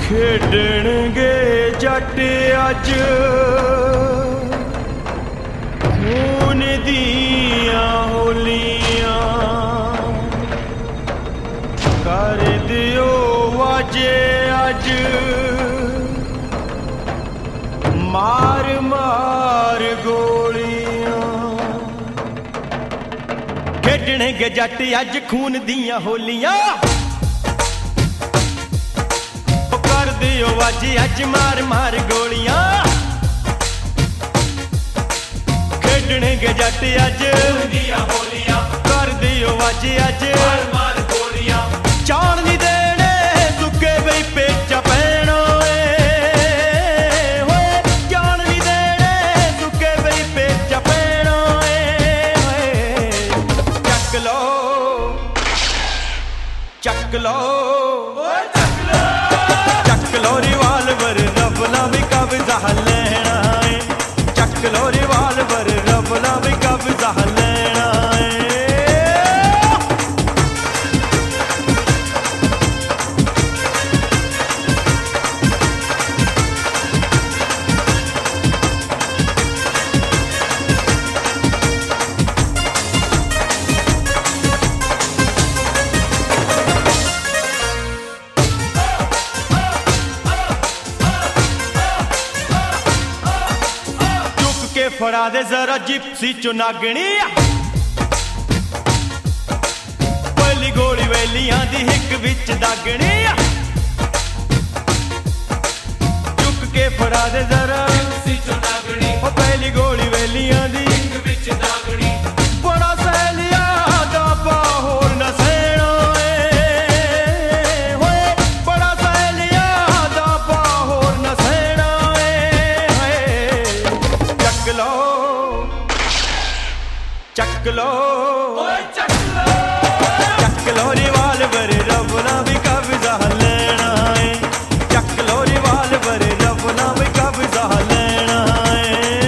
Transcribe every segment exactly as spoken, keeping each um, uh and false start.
खेडणगे जट अज खून दियां होलियां कर दियो वाजे अज मार मार गोलियां। खेडणगे जट अज खून दियां होलियां कर दियो वाजी अज मार मार गोलियां। खेडणगे जट अज होलियां कर दियो वाजी अज मार मार गोलियां। चाण नी देने सुके बई पेचा पैणो चाण नी देने सुके बई पेचा पैणो। चक लो चक लो चक लो रिवाल्वर रबला भी कब्जा लेना है। चक लो रिवाल्वर रबला भी कब्जा लेना है। फड़ा दे जरा जिप्सी चुनागनी पहली गोली वेलियां दी हिक विच दागनी। चुक के फड़ा दे जरा जिप्सी चुनागनी पहली गोली वेलियां दी हिक विच दागनी। बड़ा सैलिया दा बाहोर न सेणो होए बड़ा सैलिया दा बाहोर न सेणो। चक लो चक लो चक लो चक लो रिवाल्वर रबला भी कब्जा लेना है। चक लो रिवाल्वर रबला भी कब्जा लेना है।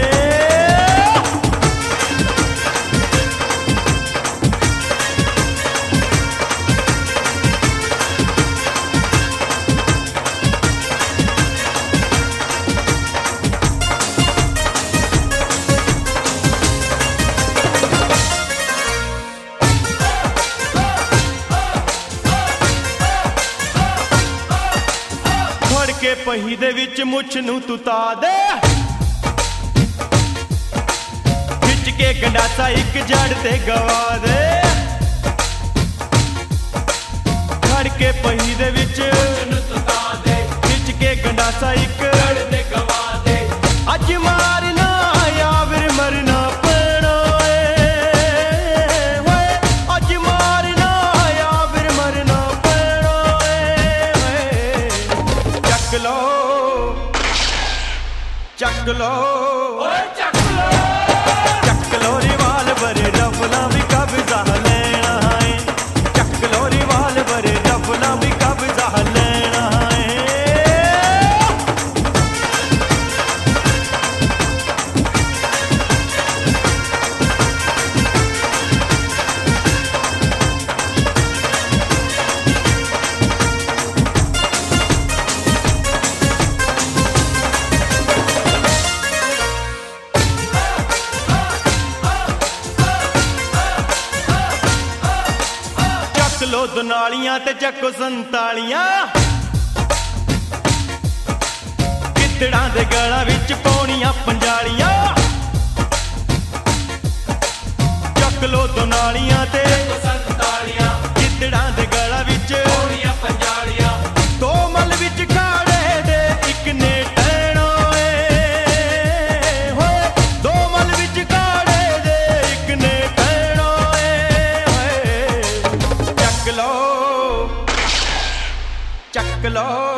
के पही दे विच मुछ नू तू ता दे खिच के गंडासा एक जड़ ते गवा दे। खड़ के पही दे विच मुछ नू तू ता दे खिच के गंडासा एक जड़ ते गवा दे। अज मारना या फिर मरना पैणो अज मारना या फिर मरना पैणो। चक लो चक लो चक लो चक लो रिवाल्वर रबला भी कब्जा लेना है। चक लो रिवाल्वर रबला भी कब्जा लेना है। लो दुनालियां ते चको संतालियां गिद्दड़ां दे गलां विच पौणियां पंजालियां। चक लो दुनालियां ते चको संतालियां गिद्दड़ां दे गलां विच पौणियां पंजालियां। दो मल विच खाड़े दे इक ने टैणो होए दो मल विच खाड़े दे इक ने टैणो। चक लो चक लो